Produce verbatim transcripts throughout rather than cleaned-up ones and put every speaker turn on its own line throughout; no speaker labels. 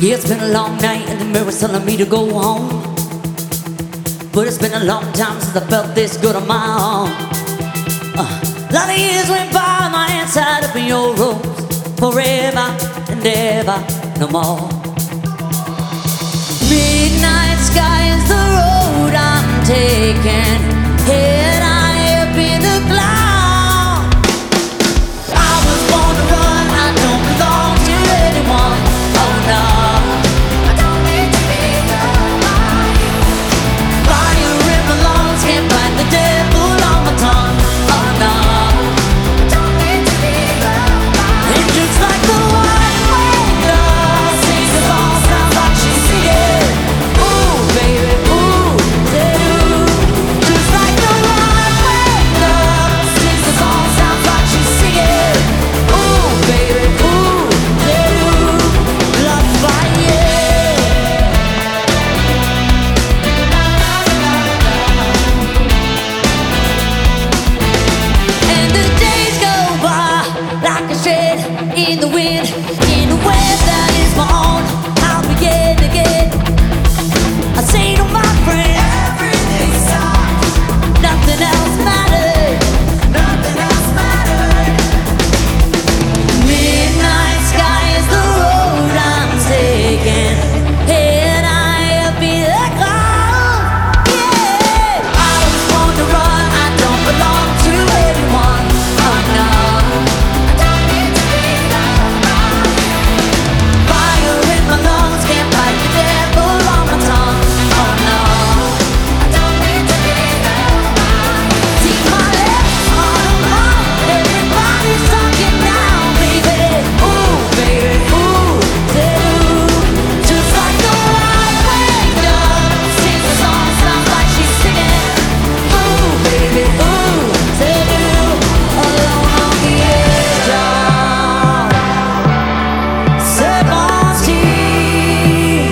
Yeah, it's been a long night and the mirror's telling me to go home. But it's been a long time since I felt this good on my own. uh, A lot of years went by, my hands tied up in your ropes. Forever and ever, no more. Midnight sky is the road I'm taking. Head high up in the clouds. I was born to run, I don't belong to anyone. Oh no, I don't need to be loved by you. Fire in my lungs, can't fight the devil on my tongue. Oh no, I don't need to be loved by you. And just like the white wind love sings the song, sounds like she's singing. Ooh, baby, ooh, yeah, ooh. Just like the white wind love sings the song, sounds like she's singing. Ooh, baby, ooh, yeah, ooh. Love fire. And the days go by like a shred in the wind, in a web that is my own. I'll begin again. I say to my friend, everything sucks. Nothing else matters. Nothing else matters. Midnight sky is the road I'm taking. Head high up in the clouds. Yeah, I was born to run. I don't belong to anyone. Oh no, I don't need to be loved by you. Fire in my lungs, can't fight the devil on my tongue. Oh no, I don't need to be loved by you. See my lips on a mouth, everybody's talking now, baby. Ooh, baby, ooh, yeah, ooh. Just like the white wind love sings the song, sounds like she's singing. Ooh, baby, ooh, yeah, ooh. Alone on the edge of seventeen.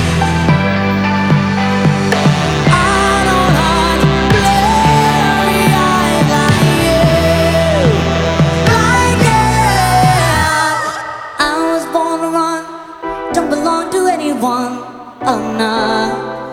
Out on hot, blurry eyes like you, like that. I was born to run, don't belong to anyone. Oh no.